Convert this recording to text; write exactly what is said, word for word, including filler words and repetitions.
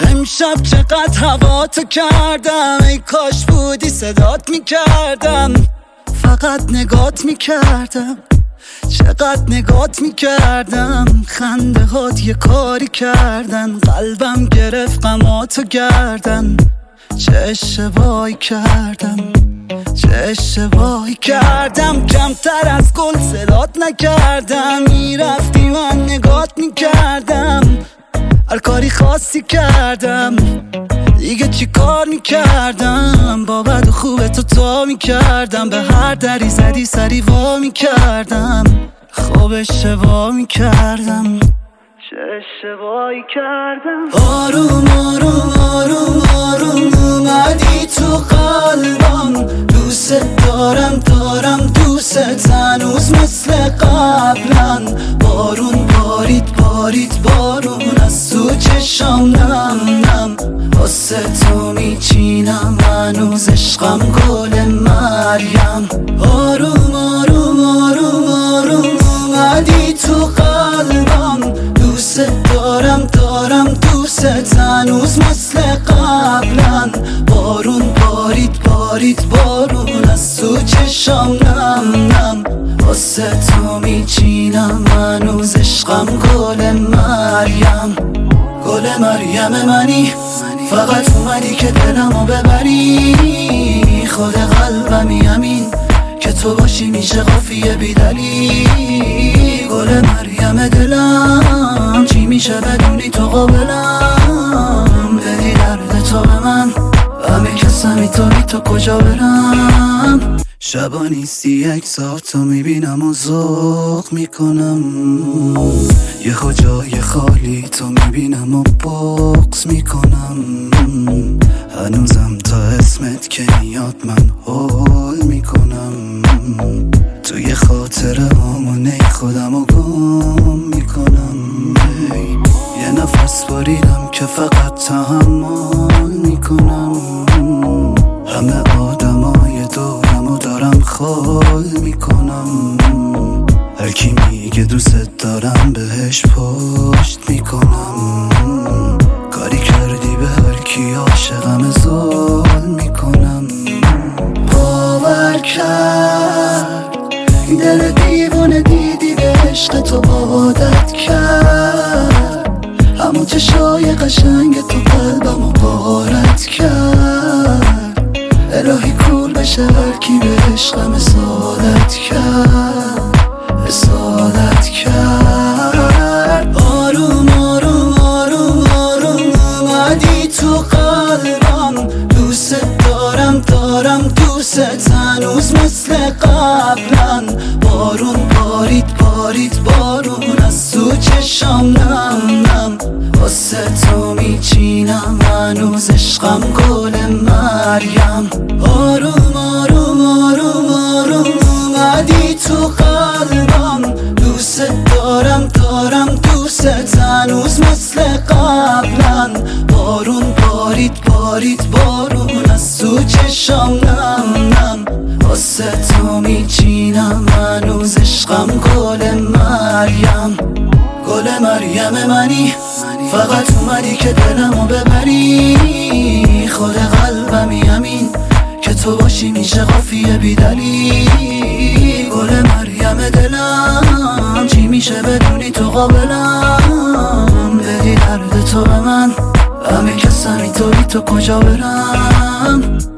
امشب چقدر هوا تو کردم، ای کاش بودی صدات میکردم. فقط نگات میکردم، چقدر نگات میکردم. خنده هات یه کاری کردن، قلبم گرفت غماتو گردن. چه اشتباهی کردم، چه اشتباهی کردم. کمتر از گل صدات نکردم، میرفتی من نگات میکردم. هر کاری خاصی کردم، دیگه چی کار میکردم. با بد و خوب تو تا میکردم، به هر دری زدی سری وا میکردم. خوب اشتباه میکردم، چه اشتباهی کردم. آروم آروم آروم آروم اومدی تو قلبم. دوست دارم دارم دوست هنوز مثل قبلا. بارون بارید بارید بارون از تو چشام نم نم. واسه تو میچینم هنوز عشقم گل مریم. آروم آروم آروم آروم اومدی تو قلبم. دوست دارم دارم دوست هنوز مثل قبلا. بارون بارید بارید بارون از تو چشام نم نم. واسه تو میچینم هنوز عشقم گل مریم. گل مریم منی، فقط اومدی که دلمو ببری. خود قلبمی همین که تو باشی میشه قافیه بیدلی. گل مریم دلم چی میشه بدونی تو قابلم. بدی درد تو به من، همه کسمی تو بی تو کجا برم. شبا نیستی یک ساعت تو میبینم و ذوق میکنم. یه جای خالی تو میبینم و بغض میکنم. هنوزم تا اسمت که میاد من هول میکنم. توی خاطره همونه خودم و گم میکنم. یه نفس باریدم که فقط تحمل میکنم. همه آدمای دورم و دارم خال میکنم. هر کی میگه دوست دارم بهش پشت میکنم. کاری کردی به هر کی عاشقم زال میکنم. باور کرد این دل دیوونه دیدی به عشق تو عادت کرد. همون چشای قشنگ تو قلبمو غارت کرد. الهی کول بشه هر کی به عشقم اصالت کرد، اصالت کرد. آروم آروم آروم آروم اومدی تو قلبم. دوست دارم دارم دوست هنوز مثل قبلا. بارون بارید بارید بارون از تو چشام نم نم. واسه تو میچینم هنوز عشقم گل مریم. آروم آروم آروم آروم اومدی تو قلبم. دوست دارم دارم دوست هنوز مثل قبلا. بارون بارید بارید بارون از تو چشام نم نم. واسه تو میچینم هنوز عشقم گل مریم. گل مریم منی، فقط اومدی که دلمو ببری. خود قلبمی همین که تو باشی میشه قافیه بیدلی. گل مریم دلم چی میشه بدونی تو قابلم. بدی درد تو به من، همه کسمی تو بی تو کجا برم.